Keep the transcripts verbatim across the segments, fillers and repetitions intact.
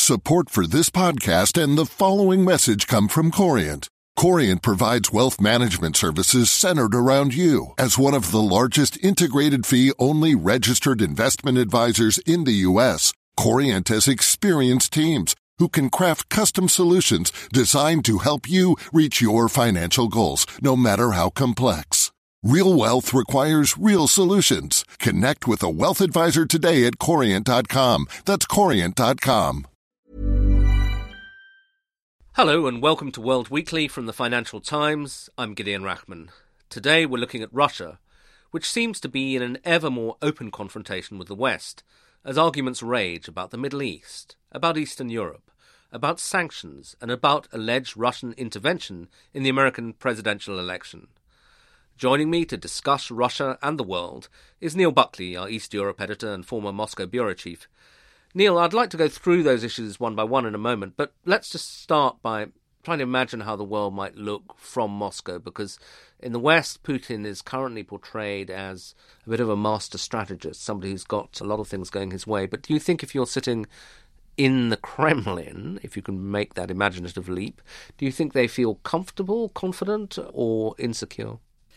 Support for this podcast and the following message come from Corient. Corient provides wealth management services centered around you. As one of the largest integrated fee-only registered investment advisors in the U S, Corient has experienced teams who can craft custom solutions designed to help you reach your financial goals, no matter how complex. Real wealth requires real solutions. Connect with a wealth advisor today at corient dot com. That's corient dot com. Hello and welcome to World Weekly from the Financial Times. I'm Gideon Rachman. Today we're looking at Russia, which seems to be in an ever more open confrontation with the West, as arguments rage about the Middle East, about Eastern Europe, about sanctions, and about alleged Russian intervention in the American presidential election. Joining me to discuss Russia and the world is Neil Buckley, our East Europe editor and former Moscow bureau chief. Neil, I'd like to go through those issues one by one in a moment, but let's just start by trying to imagine how the world might look from Moscow, because in the West, Putin is currently portrayed as a bit of a master strategist, somebody who's got a lot of things going his way. But do you think if you're sitting in the Kremlin, if you can make that imaginative leap, do you think they feel comfortable, confident, or insecure?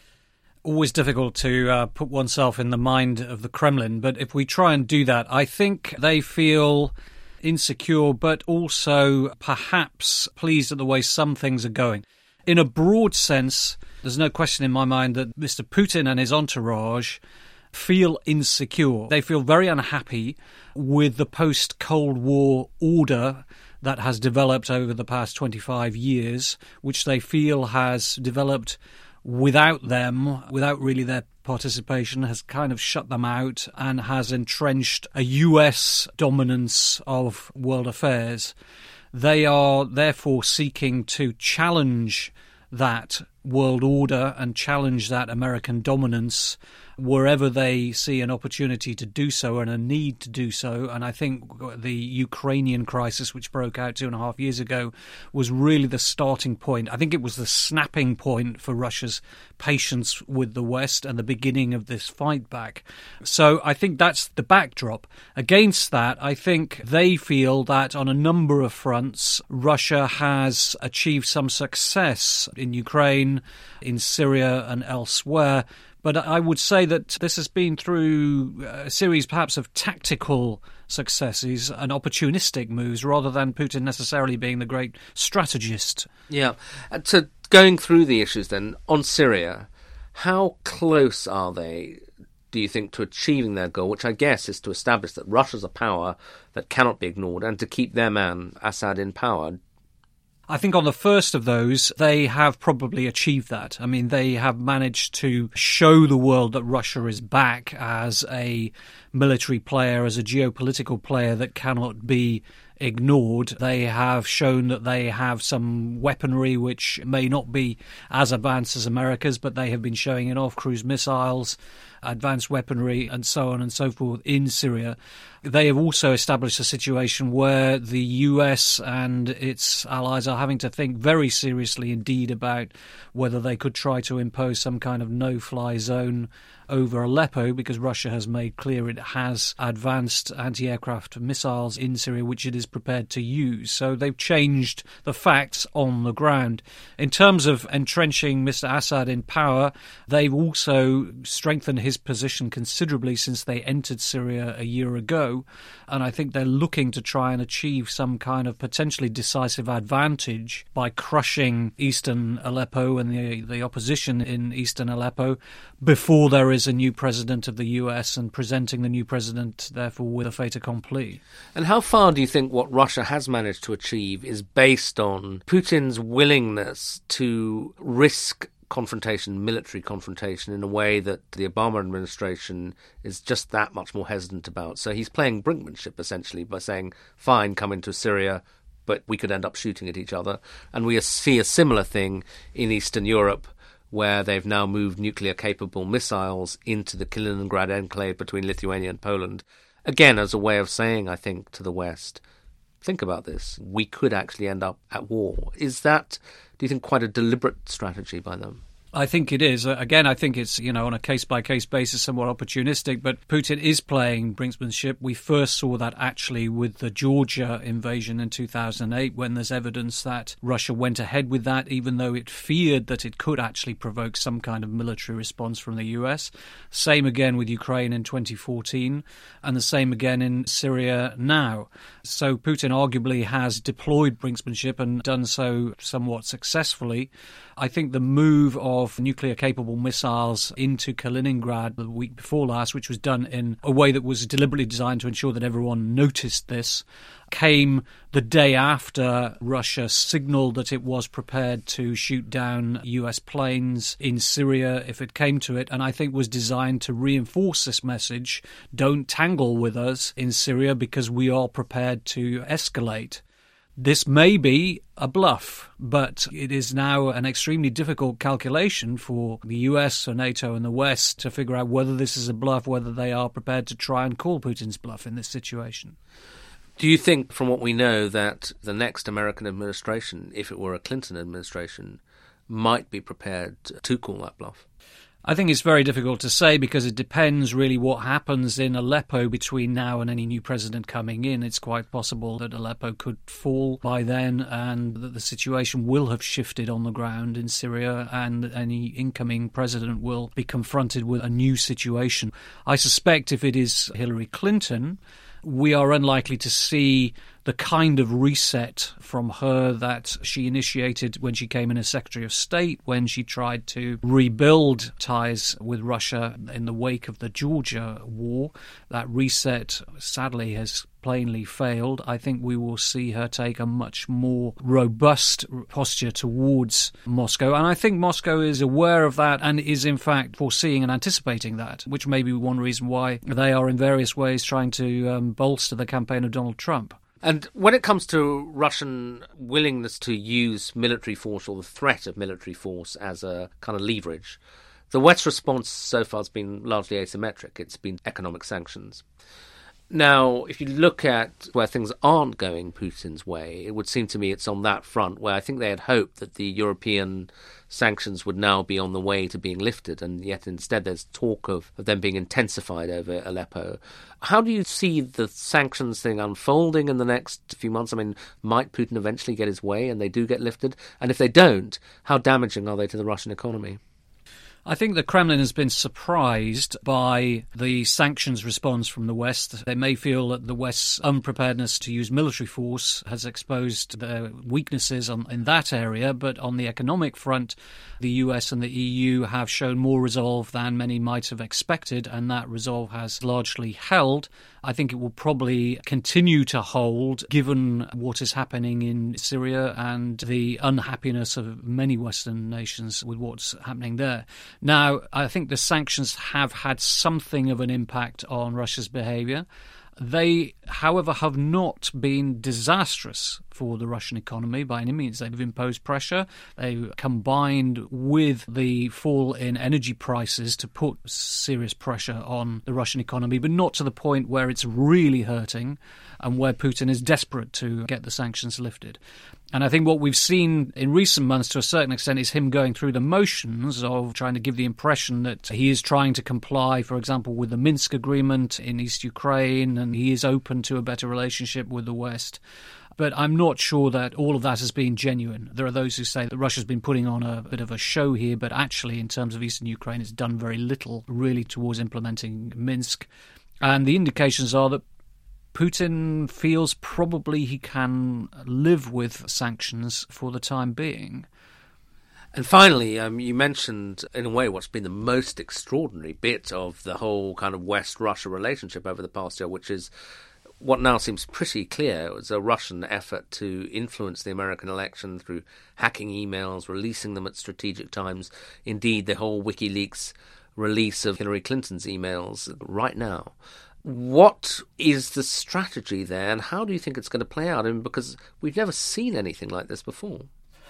Always difficult to uh, put oneself in the mind of the Kremlin, but if we try and do that, I think they feel insecure, but also perhaps pleased at the way some things are going. In a broad sense, there's no question in my mind that Mister Putin and his entourage feel insecure. They feel very unhappy with the post-Cold War order that has developed over the past twenty-five years, which they feel has developed without them, without really their participation, has kind of shut them out and has entrenched a U S dominance of world affairs. They are therefore seeking to challenge that world order and challenge that American dominance wherever they see an opportunity to do so and a need to do so. And I think the Ukrainian crisis, which broke out two and a half years ago, was really the starting point. I think it was the snapping point for Russia's patience with the West and the beginning of this fight back. So I think that's the backdrop. Against that, I think they feel that on a number of fronts, Russia has achieved some success in Ukraine, in Syria and elsewhere. But I would say that this has been through a series perhaps of tactical successes and opportunistic moves rather than Putin necessarily being the great strategist. Yeah. And so going through the issues then, on Syria, how close are they, do you think, to achieving their goal, which I guess is to establish that Russia's a power that cannot be ignored and to keep their man, Assad, in power? I think on the first of those, they have probably achieved that. I mean, they have managed to show the world that Russia is back as a military player, as a geopolitical player that cannot be ignored. They have shown that they have some weaponry which may not be as advanced as America's, but they have been showing it off, cruise missiles, advanced weaponry, and so on and so forth in Syria. They have also established a situation where the U S and its allies are having to think very seriously indeed about whether they could try to impose some kind of no-fly zone over Aleppo, because Russia has made clear it has advanced anti-aircraft missiles in Syria, which it is prepared to use. So they've changed the facts on the ground. In terms of entrenching Mister Assad in power, they've also strengthened his position considerably since they entered Syria a year ago. And I think they're looking to try and achieve some kind of potentially decisive advantage by crushing eastern Aleppo and the, the opposition in eastern Aleppo before there is a new president of the U S and presenting the new president, therefore, with a fait accompli. And how far do you think what Russia has managed to achieve is based on Putin's willingness to risk confrontation, military confrontation, in a way that the Obama administration is just that much more hesitant about? So he's playing brinkmanship, essentially, by saying, fine, come into Syria, but we could end up shooting at each other. And we see a similar thing in Eastern Europe, where they've now moved nuclear-capable missiles into the Kaliningrad enclave between Lithuania and Poland, again as a way of saying, I think, to the West, think about this, we could actually end up at war. Is that, do you think, quite a deliberate strategy by them? I think it is. Again, I think it's, you know, on a case-by-case basis, somewhat opportunistic, but Putin is playing brinksmanship. We first saw that actually with the Georgia invasion in two thousand eight, when there's evidence that Russia went ahead with that, even though it feared that it could actually provoke some kind of military response from the U S. Same again with Ukraine in twenty fourteen, and the same again in Syria now. So Putin arguably has deployed brinksmanship and done so somewhat successfully. I think the move of nuclear-capable missiles into Kaliningrad the week before last, which was done in a way that was deliberately designed to ensure that everyone noticed this, came the day after Russia signalled that it was prepared to shoot down U S planes in Syria if it came to it, and I think was designed to reinforce this message: don't tangle with us in Syria because we are prepared to escalate. This may be a bluff, but it is now an extremely difficult calculation for the U S or NATO and the West to figure out whether this is a bluff, whether they are prepared to try and call Putin's bluff in this situation. Do you think, from what we know, that the next American administration, if it were a Clinton administration, might be prepared to call that bluff? I think it's very difficult to say because it depends really what happens in Aleppo between now and any new president coming in. It's quite possible that Aleppo could fall by then and that the situation will have shifted on the ground in Syria and any incoming president will be confronted with a new situation. I suspect if it is Hillary Clinton, we are unlikely to see the kind of reset from her that she initiated when she came in as Secretary of State, when she tried to rebuild ties with Russia in the wake of the Georgia war. That reset, sadly, has plainly failed. I think we will see her take a much more robust posture towards Moscow. And I think Moscow is aware of that and is, in fact, foreseeing and anticipating that, which may be one reason why they are in various ways trying to um, bolster the campaign of Donald Trump. And when it comes to Russian willingness to use military force or the threat of military force as a kind of leverage, the West's response so far has been largely asymmetric. It's been economic sanctions. Now, if you look at where things aren't going Putin's way, it would seem to me it's on that front where I think they had hoped that the European sanctions would now be on the way to being lifted, and yet instead there's talk of, of them being intensified over Aleppo. How do you see the sanctions thing unfolding in the next few months? I mean, might Putin eventually get his way and they do get lifted? And if they don't, how damaging are they to the Russian economy? I think the Kremlin has been surprised by the sanctions response from the West. They may feel that the West's unpreparedness to use military force has exposed their weaknesses on, in that area, but on the economic front, the U S and the E U have shown more resolve than many might have expected, and that resolve has largely held. I think it will probably continue to hold given what is happening in Syria and the unhappiness of many Western nations with what's happening there. Now, I think the sanctions have had something of an impact on Russia's behaviour. They, however, have not been disastrous for the Russian economy by any means. They've imposed pressure. They've combined with the fall in energy prices to put serious pressure on the Russian economy, but not to the point where it's really hurting and where Putin is desperate to get the sanctions lifted. And I think what we've seen in recent months to a certain extent is him going through the motions of trying to give the impression that he is trying to comply, for example, with the Minsk agreement in East Ukraine, and he is open to a better relationship with the West. But I'm not sure that all of that has been genuine. There are those who say that Russia's been putting on a bit of a show here, but actually in terms of Eastern Ukraine, it's done very little really towards implementing Minsk. And the indications are that Putin feels probably he can live with sanctions for the time being. And finally, um, you mentioned, in a way, what's been the most extraordinary bit of the whole kind of West-Russia relationship over the past year, which is what now seems pretty clear. It was a Russian effort to influence the American election through hacking emails, releasing them at strategic times. Indeed, the whole WikiLeaks release of Hillary Clinton's emails right now. What is the strategy there, and how do you think it's going to play out? I mean, because we've never seen anything like this before.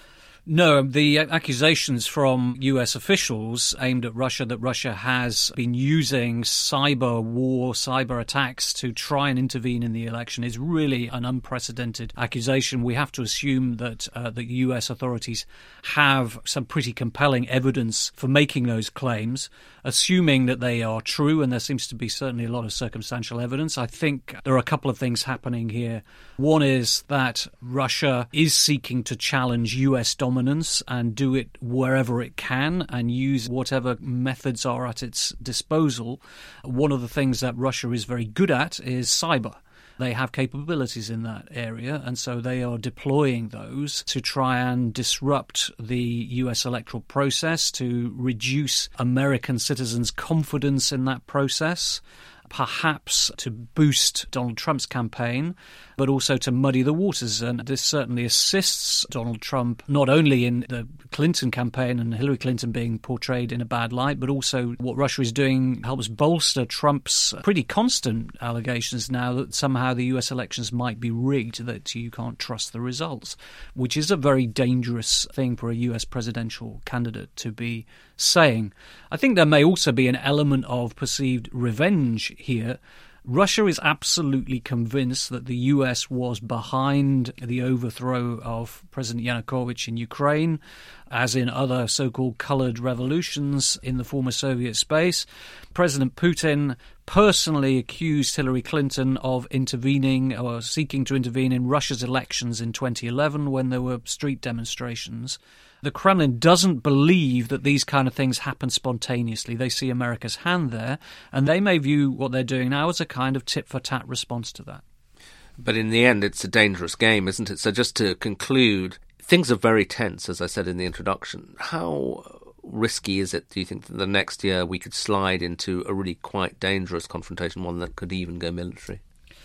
No, the accusations from U S officials aimed at Russia that Russia has been using cyber war, cyber attacks to try and intervene in the election is really an unprecedented accusation. We have to assume that uh, the U S authorities have some pretty compelling evidence for making those claims. Assuming that they are true, and there seems to be certainly a lot of circumstantial evidence, I think there are a couple of things happening here. One is that Russia is seeking to challenge U S dominance and do it wherever it can and use whatever methods are at its disposal. One of the things that Russia is very good at is cyber. They have capabilities in that area, and so they are deploying those to try and disrupt the U S electoral process, to reduce American citizens' confidence in that process, perhaps to boost Donald Trump's campaign, but also to muddy the waters. And this certainly assists Donald Trump, not only in the Clinton campaign and Hillary Clinton being portrayed in a bad light, but also what Russia is doing helps bolster Trump's pretty constant allegations now that somehow the U S elections might be rigged, that you can't trust the results, which is a very dangerous thing for a U S presidential candidate to be saying. I think there may also be an element of perceived revenge here. Russia is absolutely convinced that the U S was behind the overthrow of President Yanukovych in Ukraine, as in other so-called coloured revolutions in the former Soviet space. President Putin personally accused Hillary Clinton of intervening or seeking to intervene in Russia's elections in twenty eleven when there were street demonstrations. The Kremlin doesn't believe that these kind of things happen spontaneously. They see America's hand there, and they may view what they're doing now as a kind of tit-for-tat response to that. But in the end, it's a dangerous game, isn't it? So just to conclude, things are very tense, as I said in the introduction. How risky is it, do you think, that the next year we could slide into a really quite dangerous confrontation, one that could even go military?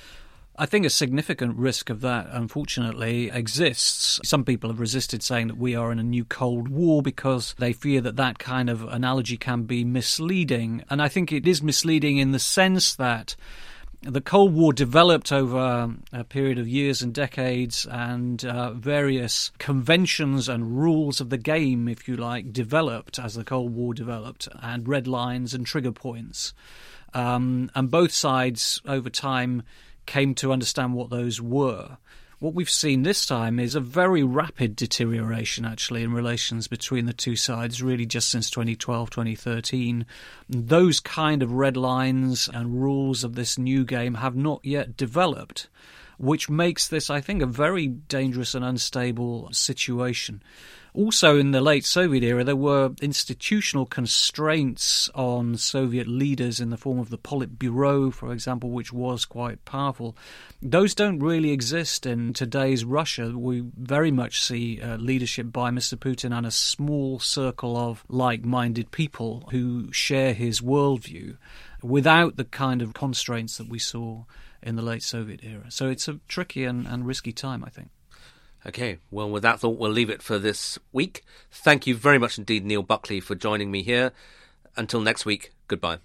I think a significant risk of that, unfortunately, exists. Some people have resisted saying that we are in a new Cold War because they fear that that kind of analogy can be misleading. And I think it is misleading in the sense that the Cold War developed over a period of years and decades, and uh, various conventions and rules of the game, if you like, developed as the Cold War developed, and red lines and trigger points. Um, and both sides, over time, came to understand what those were. What we've seen this time is a very rapid deterioration, actually, in relations between the two sides, really just since twenty twelve, twenty thirteen. Those kind of red lines and rules of this new game have not yet developed, which makes this, I think, a very dangerous and unstable situation. Also, in the late Soviet era, there were institutional constraints on Soviet leaders in the form of the Politburo, for example, which was quite powerful. Those don't really exist in today's Russia. We very much see uh, leadership by Mister Putin and a small circle of like-minded people who share his worldview without the kind of constraints that we saw in the late Soviet era. So it's a tricky and, and risky time, I think. Okay, well, with that thought, we'll leave it for this week. Thank you very much indeed, Neil Buckley, for joining me here. Until next week, goodbye.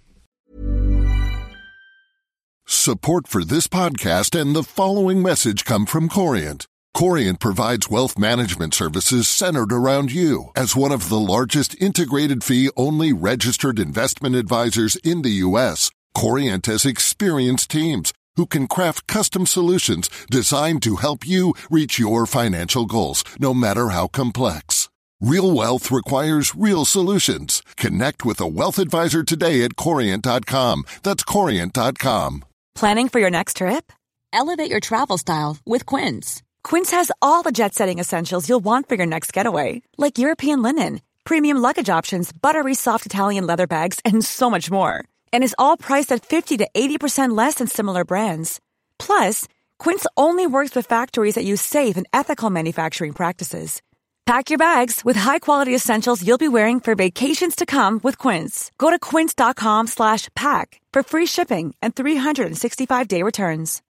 Support for this podcast and the following message come from Corient. Corient provides wealth management services centered around you. As one of the largest integrated fee-only registered investment advisors in the U S, Corient has experienced teams who can craft custom solutions designed to help you reach your financial goals, no matter how complex. Real wealth requires real solutions. Connect with a wealth advisor today at Corient dot com. That's Corient dot com. Planning for your next trip? Elevate your travel style with Quince. Quince has all the jet-setting essentials you'll want for your next getaway, like European linen, premium luggage options, buttery soft Italian leather bags, and so much more. And is all priced at fifty to eighty percent less than similar brands. Plus, Quince only works with factories that use safe and ethical manufacturing practices. Pack your bags with high-quality essentials you'll be wearing for vacations to come with Quince. Go to quince dot com slash pack for free shipping and three sixty-five day returns.